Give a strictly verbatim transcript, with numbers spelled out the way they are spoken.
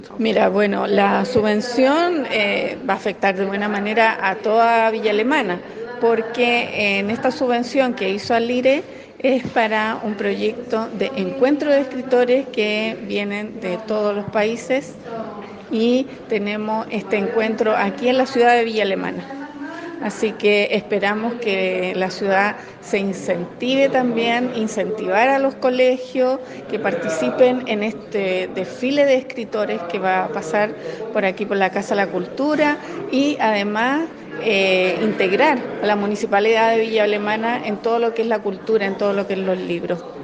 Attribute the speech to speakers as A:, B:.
A: Mira, bueno, la subvención eh, va a afectar de buena manera a toda Villa Alemana, porque en esta subvención que hizo Alire es para un proyecto de encuentro de escritores que vienen de todos los países y tenemos este encuentro aquí en la ciudad de Villa Alemana. Así que esperamos que la ciudad se incentive también, incentivar a los colegios que participen en este desfile de escritores que va a pasar por aquí por la Casa de la Cultura y además eh, integrar a la Municipalidad de Villa Alemana en todo lo que es la cultura, en todo lo que es los libros.